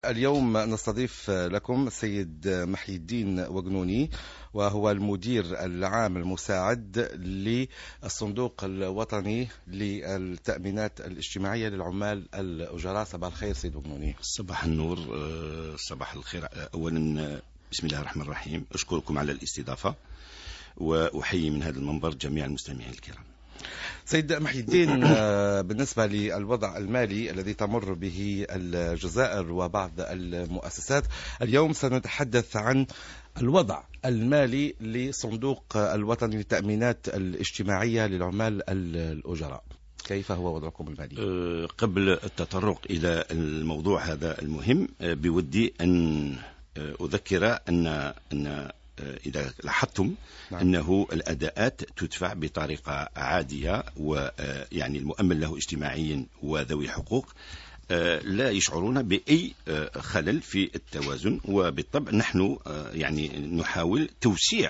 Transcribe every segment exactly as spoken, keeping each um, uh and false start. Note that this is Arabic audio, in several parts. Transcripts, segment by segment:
اليوم نستضيف لكم السيد محي الدين وقنوني، وهو المدير العام المساعد للصندوق الوطني للتأمينات الاجتماعية للعمال الأجراء. صباح الخير سيد وقنوني. صباح النور، صباح الخير. أولا بسم الله الرحمن الرحيم، أشكركم على الاستضافة وأحيي من هذا المنبر جميع المستمعين الكرام. سيد محي الدين، بالنسبة للوضع المالي الذي تمر به الجزائر وبعض المؤسسات، اليوم سنتحدث عن الوضع المالي لصندوق الوطني للتأمينات الاجتماعية للعمال الأجراء. كيف هو وضعكم المالي؟ قبل التطرق إلى الموضوع هذا المهم، بودي أن أذكر أن أن إذا لاحظتم نعم. أنه الأداءات تدفع بطريقة عادية، ويعني المؤمن له اجتماعيا وذوي حقوق لا يشعرون بأي خلل في التوازن، وبالطبع نحن يعني نحاول توسيع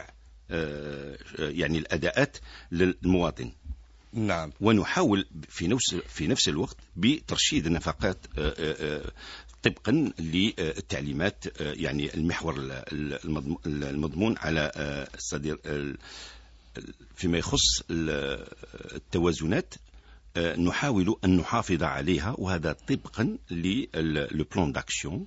يعني الأداءات للمواطن. نعم. ونحاول في نفس في نفس الوقت بترشيد النفقات طبقا للتعليمات، يعني المحور المضمون على الصدير فيما يخص التوازنات، نحاول أن نحافظ عليها، وهذا طبقا للبلان داكسيون،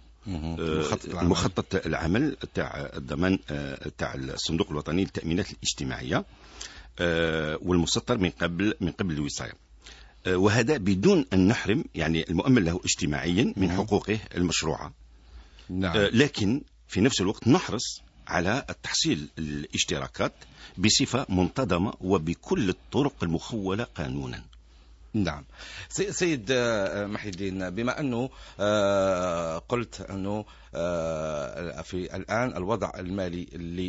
المخطط العمل تاع الضمان تاع الصندوق الوطني للتأمينات الاجتماعية، والمسطر من قبل من قبل الوصاية، وهذا بدون أن نحرم يعني المؤمن له اجتماعيا من حقوقه المشروعة. نعم. لكن في نفس الوقت نحرص على تحصيل الاشتراكات بصفة منتظمة وبكل الطرق المخولة قانونا. نعم. سيد محي الدين، بما أنه قلت أنه في الآن الوضع المالي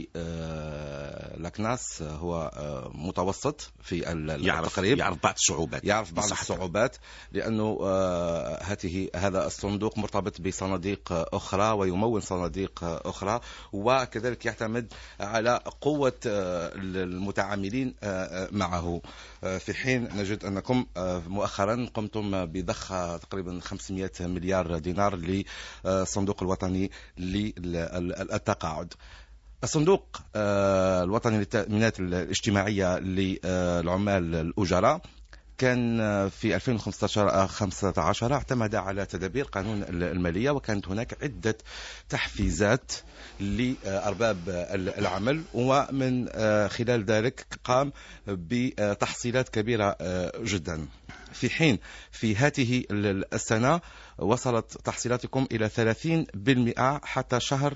للاكناس هو متوسط في التقريب، يعرف بعض الصعوبات يعرف بعض الصعوبات لأنه هذه هذا الصندوق مرتبط بصناديق أخرى ويمول صناديق أخرى، وكذلك يعتمد على قوة المتعاملين معه، في حين نجد أنكم مؤخرا قمتم بضخ تقريبا خمسمائة مليار دينار للصندوق الوطني للتقاعد. الصندوق الوطني للتأمينات الاجتماعية للعمال الأجراء كان في ألفين وخمسة عشر اعتمد على تدابير قانون المالية، وكانت هناك عدة تحفيزات لأرباب العمل، ومن خلال ذلك قام بتحصيلات كبيرة جدا، في حين في هذه السنة وصلت تحصيلاتكم إلى ثلاثين بالمئة حتى شهر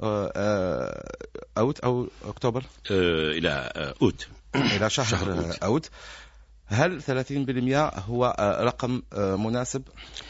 أوت أو أكتوبر إلى أوت إلى شهر, شهر أوت. أوت. هل ثلاثين بالمئة هو رقم مناسب؟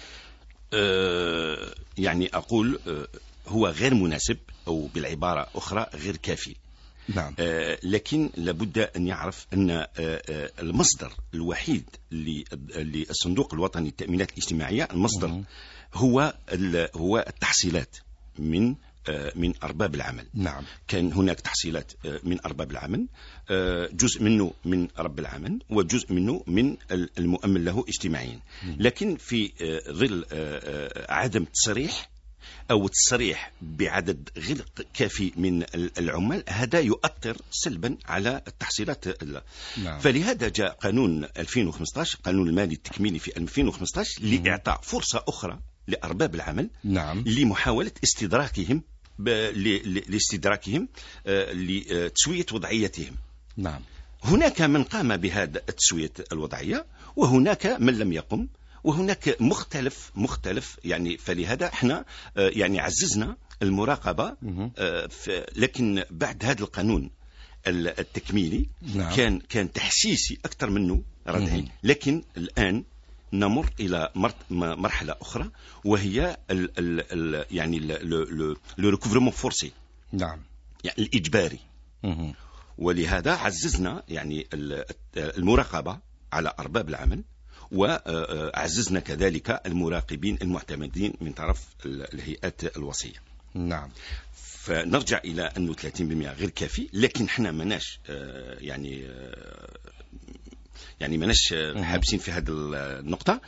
يعني أقول هو غير مناسب، أو بالعبارة أخرى غير كافي. نعم. لكن لابد أن يعرف أن المصدر الوحيد للصندوق الوطني للتأمينات الاجتماعية، المصدر هو هو التحصيلات من من أرباب العمل. نعم. كان هناك تحصيلات من أرباب العمل، جزء منه من رب العمل وجزء منه من المؤمن له اجتماعيا، لكن في ظل عدم تصريح أو التصريح بعدد غير كافي من العمال، هذا يؤثر سلبا على التحصيلات. نعم. فلهذا جاء قانون ألفين وخمسة عشر، قانون المالي التكميلي في ألفين وخمسة عشر، لإعطاء فرصة أخرى لأرباب العمل. نعم. لمحاولة استدراكهم لاستدراكهم لتسوية وضعيتهم. نعم. هناك من قام بهذا التسوية الوضعية، وهناك من لم يقم، وهناك مختلف مختلف يعني. فلهذا احنا يعني عززنا المراقبة، لكن بعد هذا القانون التكميلي نعم. كان كان تحسيسي أكثر منه ردعي، لكن الآن نمر إلى مرحلة أخرى، وهي ال ال ال يعني لو ريكوفرمون فورسي. نعم. يعني الإجباري. مه. ولهذا عززنا يعني المراقبة على أرباب العمل، وعززنا كذلك المراقبين المعتمدين من طرف الهيئات الوصية. نعم. فنرجع إلى أنه ثلاثين بالمئة غير كافي، لكن احنا مناش يعني يعني مناش حابسين في هذه النقطة،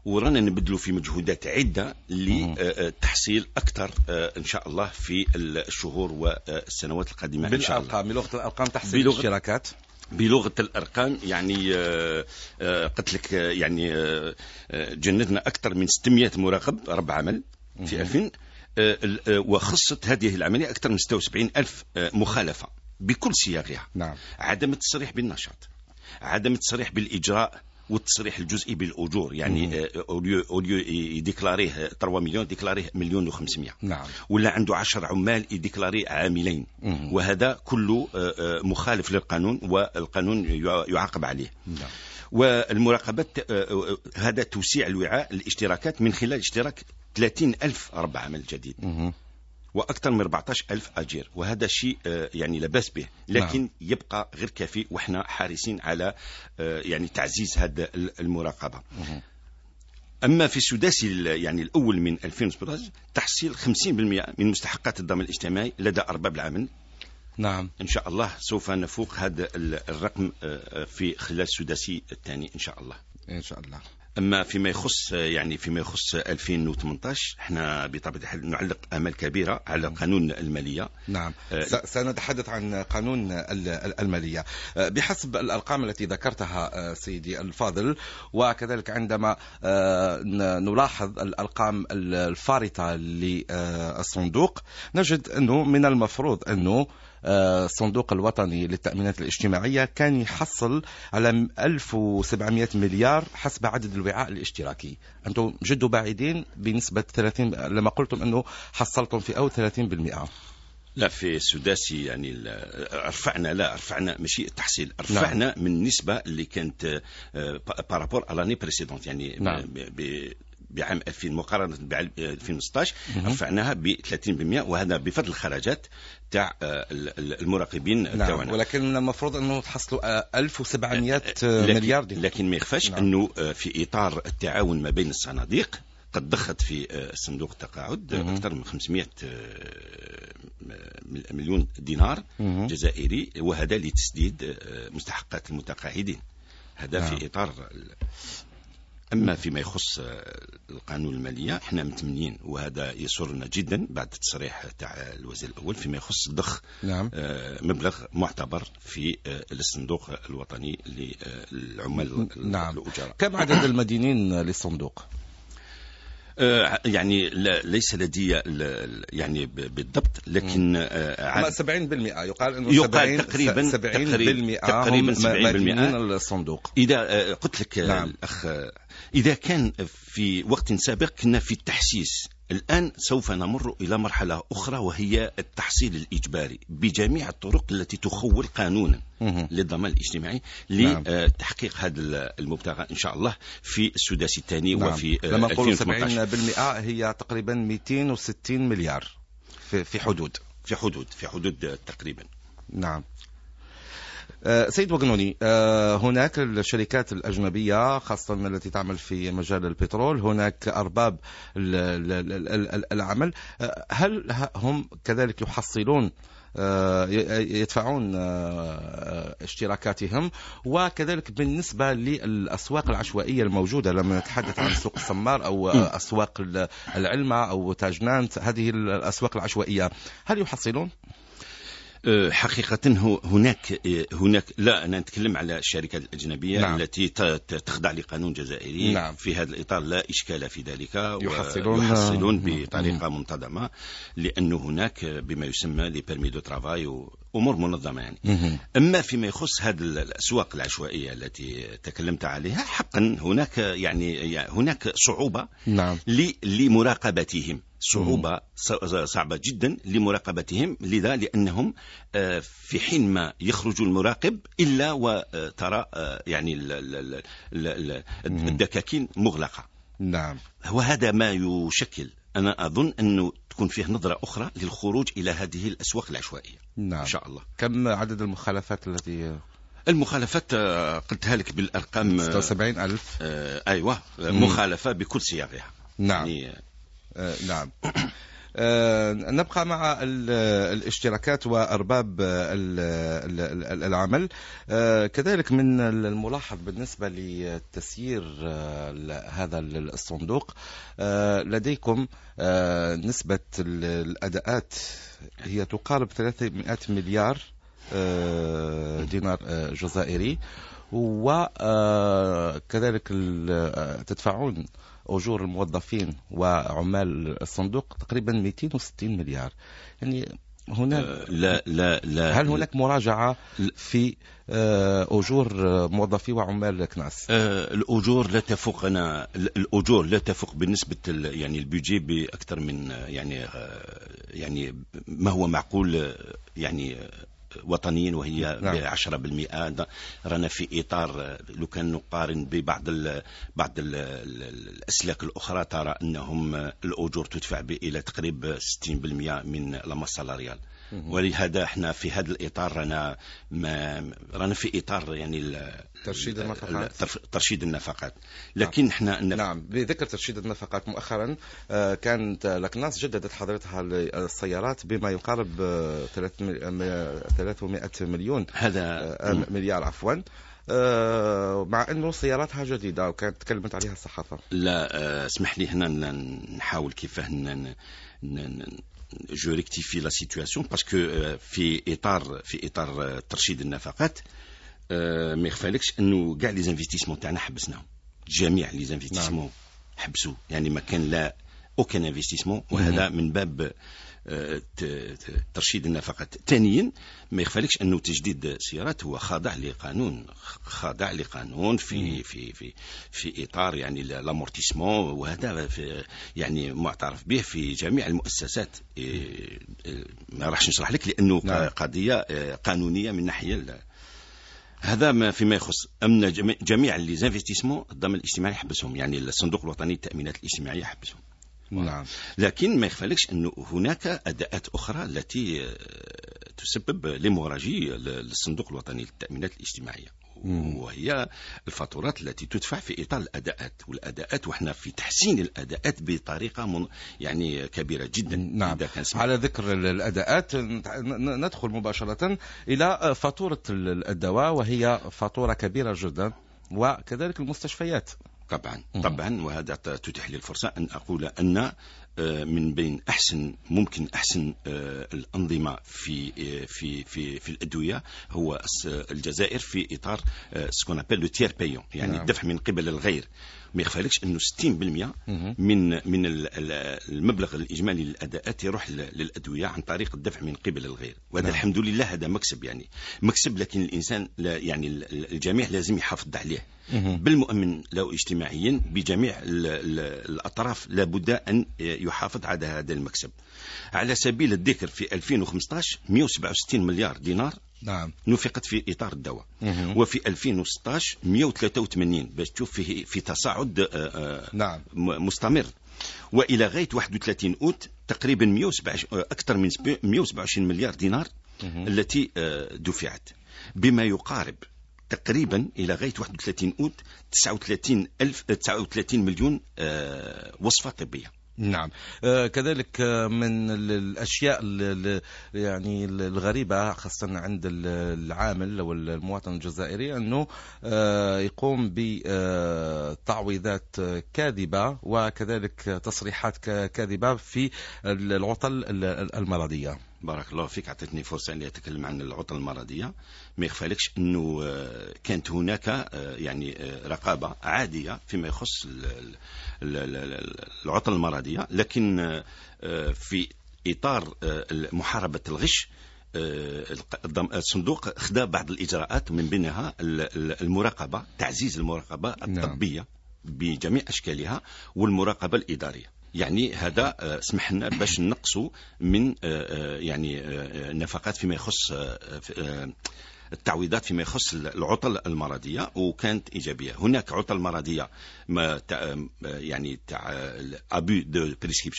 ورانا نبدلوا في مجهودات عدة لتحصيل أكثر إن شاء الله في الشهور والسنوات القادمة إن شاء الله. بالأرقام، بلغة الأرقام تحصيل بلغة الاشتراكات بلغة الأرقام يعني قلت لك يعني جندنا أكثر من ستمائة مراقب رب عمل في ألفين، وخصت هذه العملية أكثر من ستة وسبعين ألف مخالفة بكل صياغها. نعم. عدم التصريح بالنشاط، عدم التصريح بالإجراء والتصريح الجزئي بالأجور، يعني أوليو أوليو يديكلاريه ثلاثة مليون ديكلاريه مليون وخمسمائة. نعم. ولا عنده عشر عمال يديكلاريه عاملين. مم. وهذا كله مخالف للقانون والقانون يعاقب عليه. نعم. والمراقبة هذا توسيع الوعاء الاشتراكات من خلال اشتراك ثلاثين ألف رب عمل جديد. مم. وأكثر من أربعة عشر ألف أجير، وهذا شيء يعني لا بأس به، لكن نعم. يبقى غير كافي، وإحنا حارسين على يعني تعزيز هذا المراقبة. مه. أما في السداسي يعني الأول من ألفين وسبعة عشر تحصيل خمسين بالمئة من مستحقات الضمان الاجتماعي لدى أرباب العمل. نعم. إن شاء الله سوف نفوق هذا الرقم في خلال السداسي الثاني إن شاء الله. إن شاء الله. أما فيما يخص يعني فيما يخص ألفين وثمانية عشر احنا بطبيعة الحال نعلق آمال كبيرة على قانون المالية. نعم. أه سنتحدث عن قانون المالية بحسب الأرقام التي ذكرتها سيدي الفاضل، وكذلك عندما نلاحظ الأرقام الفارطة للصندوق نجد أنه من المفروض أنه الصندوق الوطني للتأمينات الاجتماعية كان يحصل على ألف وسبعمائة مليار حسب عدد الوعاء الاشتراكي. أنتم جد بعيدين بنسبة ثلاثين لما قلتم أنه حصلتم في أو ثلاثين بالمئة. لا في السداسي يعني رفعنا لا رفعنا ماشي التحصيل، رفعنا نعم. من النسبة اللي كانت بارابور على لاني بريسيدونت يعني نعم. بعام ألفين مقارنة بعام ألفين وستة عشر رفعناها ب ثلاثين بالمئة، وهذا بفضل الخراجات تاع المراقبين نعم. تاعنا. ولكن المفروض أنه تحصلوا ألف وسبعمائة مليار دينار. لكن ما يخفاش نعم. أنه في إطار التعاون ما بين الصناديق قد ضخت في صندوق التقاعد أكثر من خمسمائة مليون دينار مم. جزائري، وهذا لتسديد مستحقات المتقاعدين. هذا نعم. في إطار. أما فيما يخص القانون المالية احنا متمنين، وهذا يسرنا جدا بعد التصريح تاع الوزير الأول فيما يخص ضخ نعم. مبلغ معتبر في الصندوق الوطني للعمال نعم. الأجراء. كم عدد المدينين للصندوق؟ يعني لا ليس لدي يعني بالضبط، لكن سبعين بالمئة يقال انه يقال تقريبا سبعين بالمئة هم مدينين الصندوق. اذا قلت لك نعم. الاخ اذا كان في وقت سابق كنا في التحسيس، الآن سوف نمر إلى مرحلة أخرى وهي التحصيل الإجباري بجميع الطرق التي تخول قانونا للضمان الاجتماعي لتحقيق هذا المبتغى إن شاء الله في السداسي الثاني نعم. وفي لما نقول سبعين بالمئة هي تقريبا مئتين وستين مليار في حدود في حدود في حدود تقريبا. نعم. سيد وقنوني، هناك الشركات الأجنبية خاصة التي تعمل في مجال البترول، هناك أرباب العمل، هل هم كذلك يحصلون يدفعون اشتراكاتهم؟ وكذلك بالنسبة للأسواق العشوائية الموجودة، لما نتحدث عن سوق السمار أو أسواق العلمة أو تاجنانت، هذه الأسواق العشوائية هل يحصلون؟ حقيقة هناك هناك لا أنا نتكلم على الشركات الأجنبية نعم. التي تخضع لقانون جزائري نعم. في هذا الإطار لا إشكال في ذلك، يحصلون, يحصلون بطريقة منتظمة، لأنه هناك بما يسمى لي بيرمي دو ترافاي أمور منظمة يعني. مم. أما فيما يخص هذه الأسواق العشوائية التي تكلمت عليها، حقا هناك يعني هناك صعوبة نعم. لمراقبتهم، صعوبة صعبة جدا لمراقبتهم، لذا لأنهم في حين ما يخرج المراقب إلا وترى يعني الدكاكين مغلقة نعم. وهذا ما يشكل، أنا أظن أنه تكون فيه نظرة أخرى للخروج إلى هذه الأسواق العشوائية نعم. إن شاء الله. كم عدد المخالفات التي المخالفات قلتها لك بالأرقام ستة وسبعين ألف آه أيوة مم. مخالفة بكل صياغها نعم يعني آه نعم. نبقى مع الاشتراكات وأرباب العمل. كذلك من الملاحظ بالنسبة لتسيير هذا الصندوق لديكم نسبة الأداءات هي تقارب ثلاثمائة مليار دينار جزائري، وكذلك تدفعون أجور الموظفين وعمال الصندوق تقريبا مئتين وستين مليار. يعني هناك لا لا لا هل هناك مراجعة في أجور موظفي وعمال كناس؟ الأجور لا تفوقنا الأجور لا تفوق بالنسبة يعني البيجي بأكثر من يعني يعني ما هو معقول يعني وطنيين، وهي نعم. بعشرة بالمئة. رانا في إطار لو كان نقارن ببعض ال بعض ال الأسلاك الأخرى ترى أنهم الأجور تدفع إلى تقريب ستين بالمئة من لما سالاريال. ولهذا احنا في هذا الإطار رانا ما رانا في إطار يعني ترشيد النفقات ترشيد النفقات لكن احنا نعم. نعم بذكر ترشيد النفقات مؤخرا كانت لكناس جددت حضرتها للسيارات بما يقارب ثلاثمائة مليون هذا مليار عفوا، مع انه سياراتها جديده وكانت تكلمت عليها الصحافه. لا اسمح لي هنا نحاول كيفاه جو ريكتيفي لا سيتواسيون باسكو في اطار في اطار ترشيد النفقات ما يخفالكش انه كاع لي زانفيستيسمون تاعنا حبسناهم، جميع لي زانفيستيسمون نعم. حبسوا يعني ما كان لا اوكان انفستيسمون، وهذا من باب ترشيد النفقات. ثانيا ما يخفالكش انه تجديد السيارات هو خاضع لقانون خاضع لقانون في في في في اطار يعني لامورتيسمون، وهذا يعني معترف به في جميع المؤسسات. ما راحش نشرح لك لانه نعم. قضيه قانونيه من ناحيه هذا ما فيما يخص امن جميع لي زانفستيسمون الضمان الاجتماعي حبسهم، يعني الصندوق الوطني للتامينات الاجتماعيه حبسهم. نعم. لكن ما يخفالكش أنه هناك أداءات أخرى التي تسبب ليموراجي للصندوق الوطني للتأمينات الاجتماعية، وهي الفاتورات التي تدفع في إطار الأداءات والأداءات، وإحنا في تحسين الأداءات بطريقة من يعني كبيرة جدا. نعم. على ذكر الأداءات ندخل مباشرة إلى فاتورة الدواء، وهي فاتورة كبيرة جدا، وكذلك المستشفيات. طبعا طبعا وهذا تتيح لي الفرصة أن أقول أن من بين أحسن ممكن أحسن الأنظمة في في في في الأدوية هو الجزائر في إطار سكون أبل لو تير بايون، يعني نعم. الدفع من قبل الغير. ما يخفالكش أنه ستين بالمئة من من المبلغ الإجمالي للأداءات يروح للأدوية عن طريق الدفع من قبل الغير، وهذا نعم. الحمد لله هذا مكسب، يعني مكسب، لكن الإنسان لا يعني الجميع لازم يحافظ عليه بالمؤمن له اجتماعيا بجميع الأطراف، لابد أن يحافظ على هذا المكسب. على سبيل الذكر في ألفين وخمسة عشر مئة وسبعة وستين مليار دينار نعم. نفقت في إطار الدواء، وفي ألفين وستة عشر مئة وثلاثة وثمانين، باش تشوف فيه في تصاعد نعم. مستمر، وإلى غاية واحد وثلاثين أوت تقريبا مئة وسبعة أكثر من مئة وسبعة وعشرين مليار دينار التي دفعت، بما يقارب تقريبا إلى غاية واحد وثلاثين أوت تسعة وثلاثين ألف تسعة وثلاثين مليون وصفة طبية. نعم. آه كذلك من الأشياء يعني الغريبة خاصة عند العامل أو المواطن الجزائري أنه آه يقوم بتعويضات كاذبة وكذلك تصريحات كاذبة في العطل المرضية. بارك الله فيك، عطيتني فرصة أن أتكلم عن العطل المرضية. ما يخفالكش أنه كانت هناك يعني رقابة عادية فيما يخص العطل المرضية، لكن في إطار محاربة الغش الصندوق خدا بعض الإجراءات، من بينها المراقبة، تعزيز المراقبة الطبية بجميع أشكالها والمراقبة الإدارية. يعني هذا سمح لنا باش نقصوا من يعني النفقات فيما يخص التعويضات فيما يخص العطل المرضية، وكانت إيجابية. هناك عطل مرضية ما تع يعني تاع أبو دو بريسكريبسيون،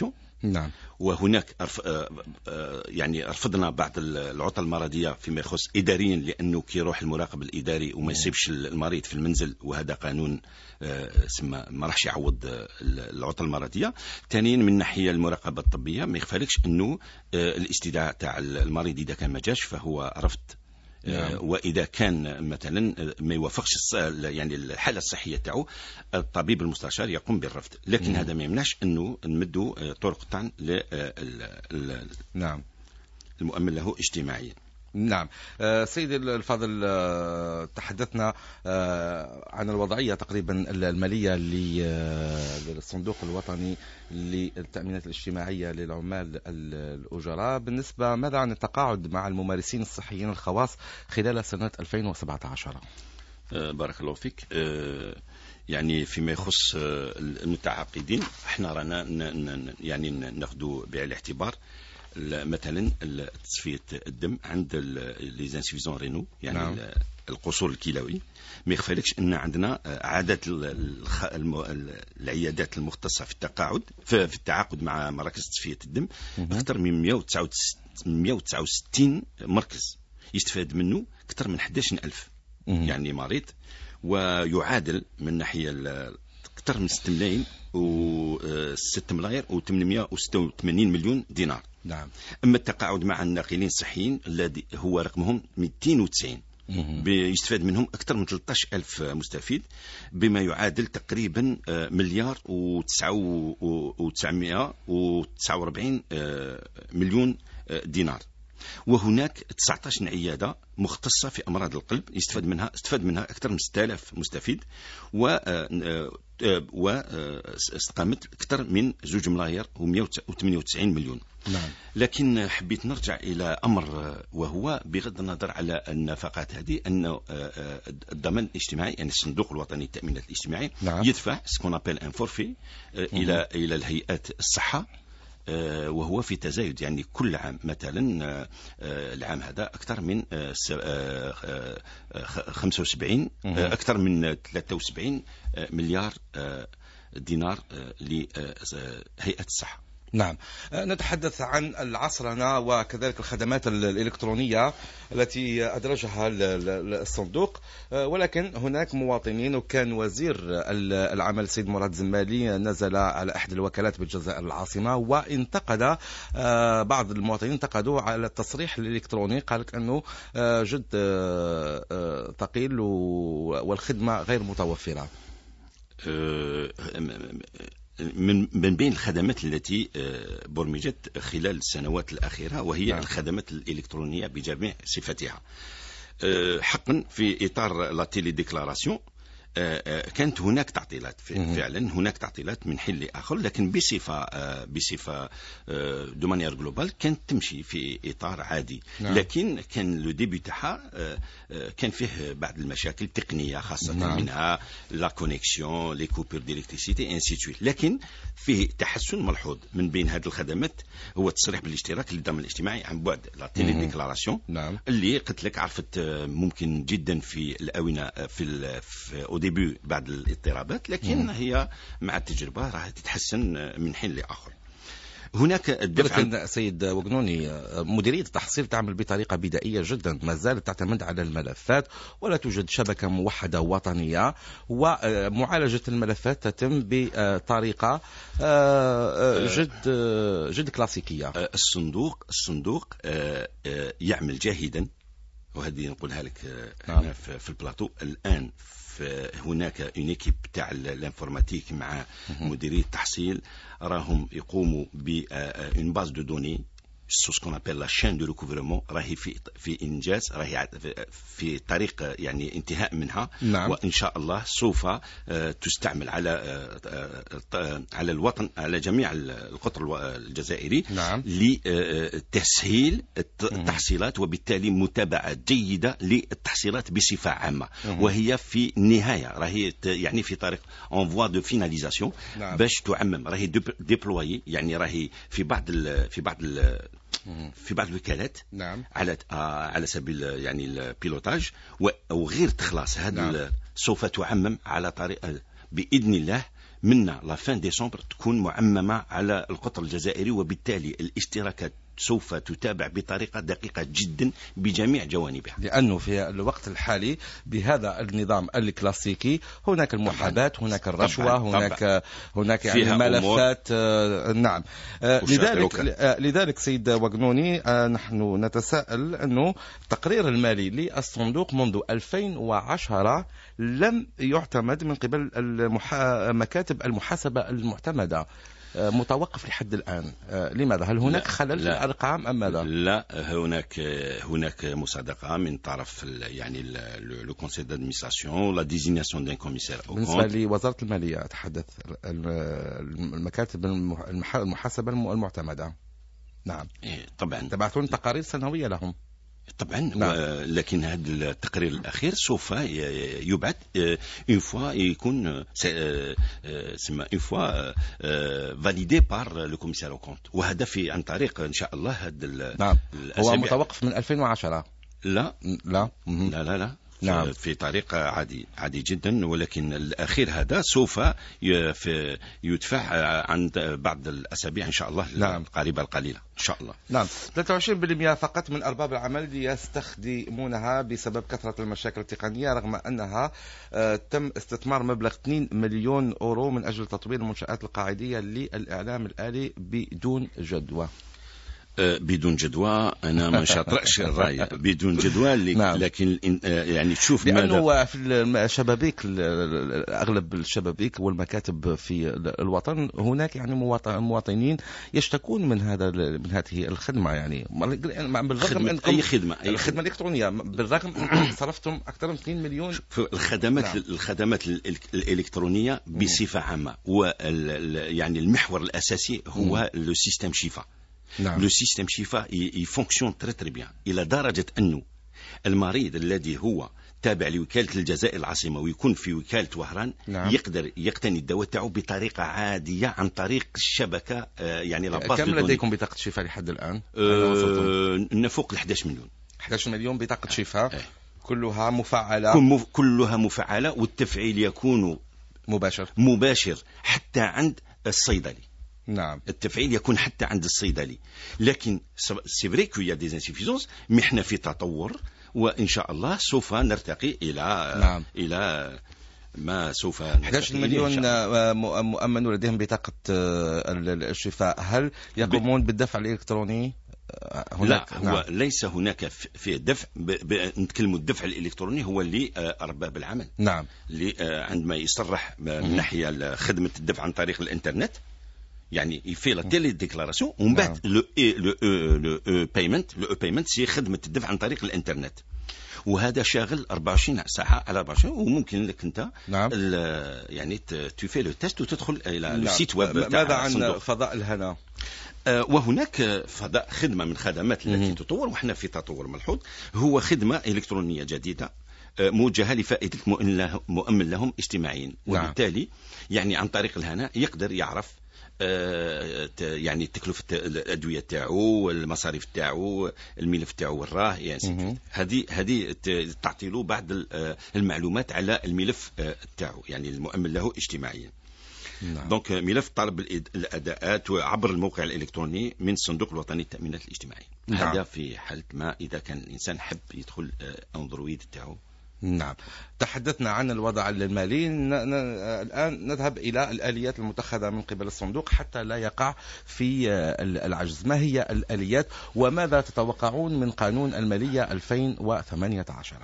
نعم. وهناك أرف... يعني رفضنا بعض العطل المرضية فيما يخص إداريا، لأنه كي يروح المراقب الإداري وما يسيبش المريض في المنزل، وهذا قانون سما ما راحش يعوض العطل المرضية. ثانيا من ناحية المراقبة الطبية ما يخفالكش أنه الاستدعاء تاع المريض إذا كان ما جاش فهو رفض. نعم. وإذا كان مثلا ما يوافقش يعني الحالة الصحية تاعو، الطبيب المستشار يقوم بالرفض، لكن مم. هذا ما يمنعش أنه نمدوا طرق الطعن لل نعم المؤمن له اجتماعيا. نعم. سيدي الفاضل، تحدثنا عن الوضعية تقريبا المالية للصندوق الوطني للتأمينات الاجتماعية للعمال الأجراء. بالنسبة ماذا عن التقاعد مع الممارسين الصحيين الخواص خلال سنة ألفين وسبعة عشر؟ بارك الله فيك. يعني فيما يخص المتعاقدين احنا رانا يعني ناخذ بعين الاعتبار مثلا تصفية الدم عند لي انسفيزون رينو، يعني نعم. القصور الكلوي. ما يخفالكش ان عندنا عدد العيادات المختصة في التقاعد في التعاقد مع مراكز تصفية الدم اكثر من مئة وتسعة وستين مركز، يستفاد منه اكثر من أحد عشر ألف يعني مريض، ويعادل من ناحية اكثر من ستة ملايين وستة ملايير وثمانمئة وستة وثمانين مليون دينار. نعم. أما التقاعد مع الناقلين الصحيين الذي هو رقمهم مئتين وتسعين، بيستفاد منهم أكثر من ثلاثة عشر ألف مستفيد، بما يعادل تقريبا مليار وتسعمئة وتسعة وأربعين مليون دينار. وهناك تسعة عشر عيادة مختصة في أمراض القلب يستفاد منها استفاد منها أكثر من ستة آلاف مستفيد، و واستقامت أكثر من زوج ملايير ومئة وثمانية وتسعين مليون. نعم. لكن حبيت نرجع إلى أمر، وهو بغض النظر على النفقات هذه، أن الضمان الاجتماعي يعني الصندوق الوطني للتأمينات الاجتماعي نعم. يدفع سكون أبيل ان فورفي إلى إلى الهيئات الصحة، وهو في تزايد. يعني كل عام مثلا العام هذا أكثر من خمسة وسبعين أكثر من ثلاثة وسبعين مليار دينار لهيئة الصحة. نعم. نتحدث عن العصرنة وكذلك الخدمات الإلكترونية التي أدرجها الصندوق، ولكن هناك مواطنين، وكان وزير العمل سيد مراد زمالي نزل على أحد الوكالات بالجزائر العاصمة وانتقد بعض المواطنين، انتقدوا على التصريح الإلكتروني، قالت أنه جد ثقيل والخدمة غير متوفرة. من من بين الخدمات التي برمجت خلال السنوات الأخيرة، وهي نعم. الخدمات الإلكترونية بجميع صفتها. حقا في إطار لا تيلي ديكلاراسيون كانت هناك تعطيلات، فعلا هناك تعطيلات من حين لآخر، لكن بصفة بصفة دو مانيير جلوبال كانت تمشي في إطار عادي. نعم. لكن كان لو ديبي تاعها كان فيه بعض المشاكل التقنية، خاصة نعم. منها لا كونيكسيون، لي كوبور ديليكتريسيتي انسي تويت. لكن فيه تحسن ملحوظ. من بين هذه الخدمات هو التصريح بالاشتراك للضمان الاجتماعي عن بعد، لا تيلي ديكلاراسيون نعم. اللي قلت لك عرفت ممكن جدا في الآونة في, في ديبي بعد الاضطرابات، لكن مم. هي مع التجربة راح تتحسن من حين لآخر. هناك الدفع. لكن سيد وقنوني، مديرية التحصيل تعمل بطريقة بدائية جدا، ما زالت تعتمد على الملفات، ولا توجد شبكة موحدة وطنية، ومعالجة الملفات تتم بطريقة جد جد كلاسيكية. الصندوق الصندوق يعمل جاهدا، وهذه نقولها لك نعم. في البلاطو الآن هناك اون ايكيب تاع الانفورماتيك مع مديرية التحصيل، راهم يقوموا بون باز دو دوني سو سكون ابل لا شين دو ريكوفرمون، راهي في في انجاز، راهي في طريق يعني انتهاء منها. نعم. وان شاء الله سوف تستعمل على على الوطن، على جميع القطر الجزائري. نعم. لتسهيل التحصيلات، وبالتالي متابعة جيدة للتحصيلات بصفة عامة. مم. وهي في النهاية راهي يعني في طريق اون فوا دو فيناليزاسيون باش تعمم، راهي ديبلوي، يعني راهي في بعض ال في بعض ال في بعض الوكالات. نعم. على على سبيل يعني البيلوتاج، وغير تخلص هذا. نعم. سوف تعمم على طريقة بإذن الله منا لا فان ديسمبر تكون معممة على القطر الجزائري، وبالتالي الاشتراكات سوف تتابع بطريقة دقيقة جدا بجميع جوانبها، لأنه في الوقت الحالي بهذا النظام الكلاسيكي هناك المحاباة، هناك الرشوة، طبعاً هناك طبعاً هناك يعني ملفات آه نعم آه لذلك آه لذلك سيد وقنوني آه نحن نتساءل أنه التقرير المالي للصندوق منذ ألفين وعشرة لم يعتمد من قبل المحا... مكاتب المحاسبة المعتمدة، متوقف لحد الآن. لماذا؟ هل هناك خلل في الأرقام أم ماذا؟ لا، هناك هناك مصادقة من طرف يعني لو كونسيل دادمينستراسيون لا ديزيناسيون دان كوميسير. بالنسبة لوزارة المالية أتحدث، المكاتب المحاسبة المعتمدة. نعم طبعا تبعثون تقارير سنوية لهم طبعا. نعم. لكن هذا التقرير الأخير سوف يبعث اون فوا يكون سما اون فوا فاليدي بار لو كوميسار او كونت، وهذا في عن طريق ان شاء الله هذا. نعم هو متوقف من ألفين وعشرة. لا لا لا لا, لا. نعم. في طريقة عادي عادي جدا، ولكن الأخير هذا سوف يدفع عند بعض الأسابيع إن شاء الله. نعم. القريبة القليلة إن شاء الله. نعم ثلاثة وعشرين بالمئة فقط من أرباب العمل يستخدمونها بسبب كثرة المشاكل التقنية، رغم أنها تم استثمار مبلغ اثنين مليون أورو من أجل تطوير المنشآت القاعدية للإعلام الآلي بدون جدوى. بدون جدوى أنا ما شاطرش الرأي بدون جدوى. نعم. لكن يعني تشوف لأنه في الشبابيك أغلب الشبابيك والمكاتب في الوطن هناك يعني مواطنين يشتكون من هذا من هذه الخدمة، يعني بالرغم أنكم أي خدمة أي الخدمة الإلكترونية بالرغم أنكم صرفتم أكثر من اثنين مليون. الخدمات نعم. الخدمات الإلكترونية بصفة عامة، ويعني المحور الأساسي هو لو سيستم شيفا. نعم. لو سيستم شيفا يفونكسيون تري تري بيان، إلى درجة أنه المريض الذي هو تابع لوكالة الجزائر العاصمة ويكون في وكالة وهران نعم. يقدر يقتني الدواء تاعو بطريقة عادية عن طريق الشبكة. يعني كم لديكم بطاقة شفاء لحد الآن؟ أه نفوق ال إحدى عشر مليون. إحدى عشر مليون بطاقة شفاء. أه. كلها مفعلة. كلها مفعلة، والتفعيل يكون مباشر مباشر حتى عند الصيدلي. نعم التفعيل يكون حتى عند الصيدلي. لكن سي فري كو يا دي انسيفيزونس، مي احنا في تطور، وان شاء الله سوف نرتقي الى نعم. الى ما سوف إحدى عشر مليون مؤمن لديهم بطاقة الشفاء. هل يقومون بالدفع الإلكتروني؟ هناك لا نعم. هو ليس هناك في الدفع، نتكلموا الدفع الإلكتروني هو اللي أرباب العمل. نعم. اللي عندما يصرح من ناحية خدمة الدفع عن طريق الإنترنت، يعني يفي لا تيلي ديكلاراسيون، ومن بعد لو لو لو بايمنت لو بايمنت سي خدمة الدفع عن طريق الإنترنت، وهذا شاغل أربعة وعشرين ساعة على أربعة وعشرين، وممكن لك أنت نعم. يعني تفي لو تيست وتدخل إلى نعم. السيت ويب. ماذا عن فضاء الهنا؟ وهناك فضاء خدمة من خدمات التي تطور، وإحنا في تطور ملحوظ. هو خدمة إلكترونية جديدة موجهة لفائدة مؤمن لهم اجتماعيا، وبالتالي يعني عن طريق الهنا يقدر يعرف يعني تكلفة الأدوية تاعو والمصاريف تاعو، الملف تاعو وراه، يعني هذه هذه تعطي له بعض المعلومات على الملف تاعو، يعني المؤمن له اجتماعيا. نعم. دونك ملف طلب الأداءات عبر الموقع الإلكتروني من الصندوق الوطني للتأمينات الاجتماعية. نعم. هذا في حالة ما إذا كان الإنسان حب يدخل أندرويد تاعو. نعم تحدثنا عن الوضع المالي، الآن نذهب إلى الآليات المتخذة من قبل الصندوق حتى لا يقع في العجز. ما هي الآليات وماذا تتوقعون من قانون المالية ألفين وثمانية عشر؟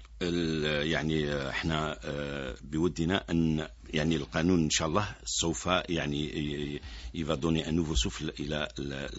يعني احنا بودنا أن يعني القانون إن شاء الله سوف يعني يفادوني أن نوفو سوفل إلى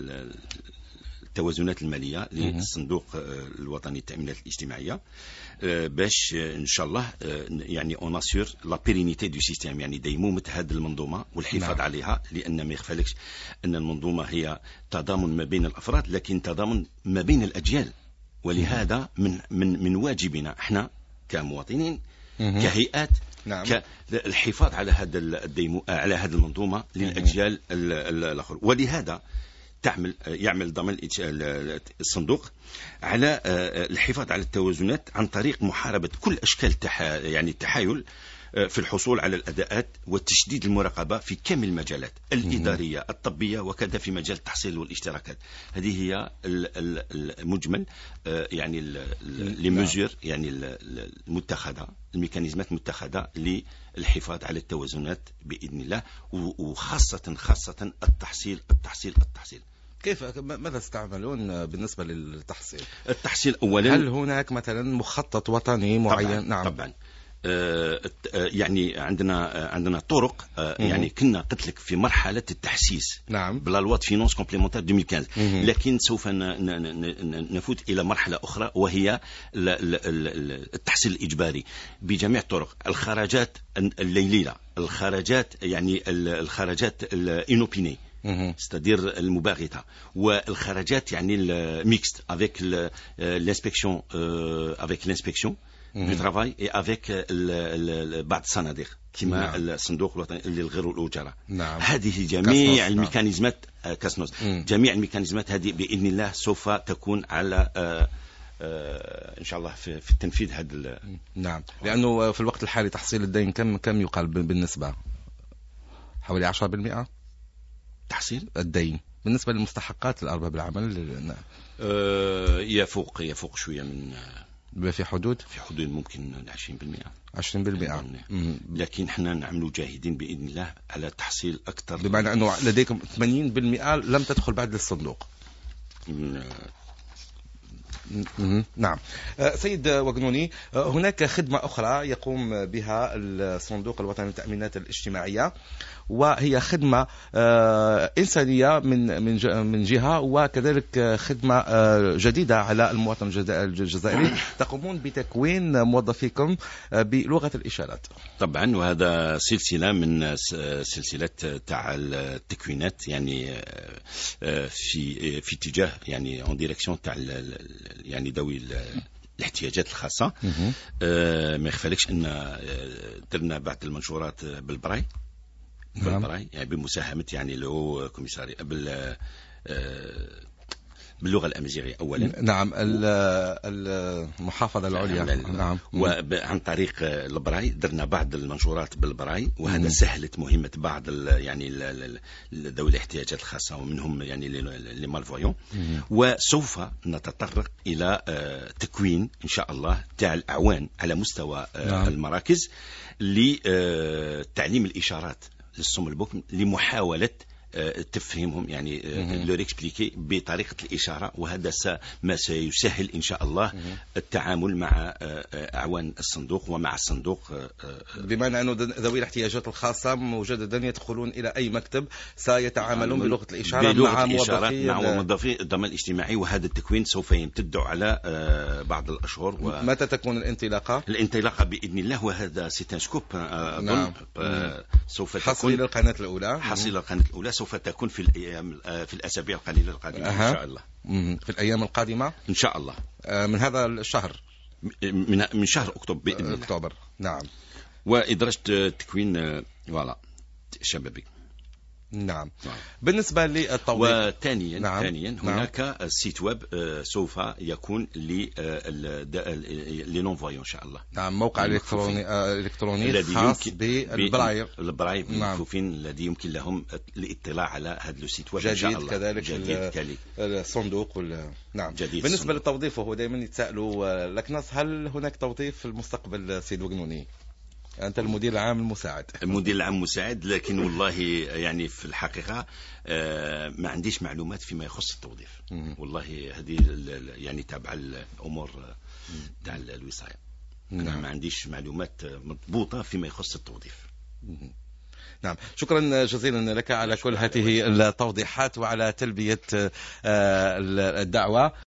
التوازنات المالية للصندوق الوطني للتأمينات الاجتماعية، باش ان شاء الله يعني اون اسور لا بيرينيتي دو سيستيم، يعني ديمومه هذه المنظومه والحفاظ نعم. عليها، لان ما يخفالكش ان المنظومه هي تضامن ما بين الافراد، لكن تضامن ما بين الاجيال، ولهذا من من من واجبنا احنا كمواطنين كهيئات نعم. الحفاظ على هذا الديمو على هذه المنظومه للاجيال الاخرى. ولهذا تعمل يعمل ضمن الصندوق على الحفاظ على التوازنات عن طريق محاربة كل أشكال التحا يعني التحايل في الحصول على الأداءات وتشديد المراقبة في كامل المجالات الإدارية الطبية وكذا في مجال التحصيل والاشتراكات. هذه هي المجمل يعني لي ميزور يعني المتخذة، الميكانيزمات المتخذة للحفاظ على التوازنات بإذن الله، وخاصة خاصة التحصيل التحصيل التحصيل. كيف ماذا تستعملون بالنسبة للتحصيل؟ التحصيل أولا، هل هناك مثلا مخطط وطني معين؟ طبعا نعم طبعا آه يعني عندنا عندنا طرق آه يعني كنا قلت لك في مرحله التحسيس نعم بلا لوا فينونس كومبليمونتير ألفين وخمسطاش، لكن سوف نفوت الى مرحله اخرى وهي التحصيل الاجباري بجميع الطرق، الخراجات الليليه، الخراجات يعني الخراجات الانوبيني ستادير المباغته، والخراجات يعني الميكست افيك لانسبكسيون افيك لانسبكسيون du travail et avec بعض الصناديق كما نعم. الصندوق الوطني للغير والأجرة. نعم. هذه جميع كاسنوس. الميكانيزمات نعم. كاسنوس مم. جميع الميكانيزمات هذه بإذن الله سوف تكون على آآ آآ إن شاء الله في, في التنفيذ هذا. نعم، لأنه في الوقت الحالي تحصيل الدين كم كم يقال بالنسبة؟ حوالي عشرة بالمئة تحصيل الدين بالنسبة للمستحقات الأرباب العمل. يفوق يفوق شوية من في حدود في حدود ممكن عشرين بالمئة عشرين بالمئة، لكن احنا نعملوا جاهدين بإذن الله على تحصيل أكثر، بمعنى أنه لديكم ثمانين بالمئة لم تدخل بعد للصندوق. نعم. سيد وقنوني، هناك خدمة أخرى يقوم بها الصندوق الوطني للتأمينات الاجتماعية، وهي خدمة إنسانية من من من جهة، وكذلك خدمة جديدة على المواطن الجزائري. تقومون بتكوين موظفيكم بلغة الإشارات. طبعا، وهذا سلسلة من سلسلة تاع التكوينات يعني في في اتجاه يعني اون ديريكسيون تاع يعني ذوي الاحتياجات الخاصة. آه ما يخفالكش أن درنا بعض المنشورات بالبراي بالبراي يعني بمساهمة يعني لو كوميساري بال آه باللغة الأمازيغية أولا. نعم، المحافظة العليا. نعم. وعن طريق البراي درنا بعض المنشورات بالبراي، وهذا سهلت مهمة بعض يعني ذوي الاحتياجات الخاصة ومنهم يعني لي مالفويون. وسوف نتطرق إلى تكوين إن شاء الله تاع الأعوان على مستوى نعم. المراكز لتعليم الإشارات للصم البكم لمحاولة تفهمهم يعني لور اكسبليكي بطريقة الإشارة، وهذا ما سيسهل إن شاء الله التعامل مع أعوان الصندوق ومع الصندوق. بمعنى أنه ذوي الاحتياجات الخاصة مجددا يدخلون إلى أي مكتب سيتعاملون بلغة الإشارة مع موظفي مع موظفي الضمان الاجتماعي، وهذا التكوين سوف يمتد على بعض الأشهر. و... متى تكون الانطلاقة؟ الانطلاقة بإذن الله، وهذا سيتان سكوب نعم. سوف حصل القناة الأولى حصل القناة الأولى سوف تكون في الأيام في الأسابيع القليلة القادمة. أه. إن شاء الله في الأيام القادمة إن شاء الله من هذا الشهر، من من شهر أكتوبر بإذن الله. أكتوبر نعم. وإدارة تكوين فوالا شبابي. نعم. نعم. بالنسبة للتوظيف وثانيا نعم. ثانيا هناك نعم. السيت ويب سوف يكون لي نونفويون إن شاء الله. نعم، موقع الكتروني الكتروني خاص بالبراير البراير المكفوفين الذي يمكن لهم الاطلاع على هذا السيت ويب إن شاء الله. كذلك جديد الصندوق وال... نعم. جديد بالنسبة الصندوق. للتوظيف، وهو دائما يتساءلوا لكناس، هل هناك توظيف في المستقبل سيد وقنوني؟ أنت المدير العام المساعد. المدير العام المساعد، لكن والله يعني في الحقيقة ما عنديش معلومات فيما يخص التوظيف. والله هذه يعني تابعة الأمور تاع الوصاية. أنا ما عنديش معلومات مضبوطة فيما يخص التوظيف. نعم، شكرا جزيلا لك على كل هذه التوضيحات وعلى تلبية الدعوة.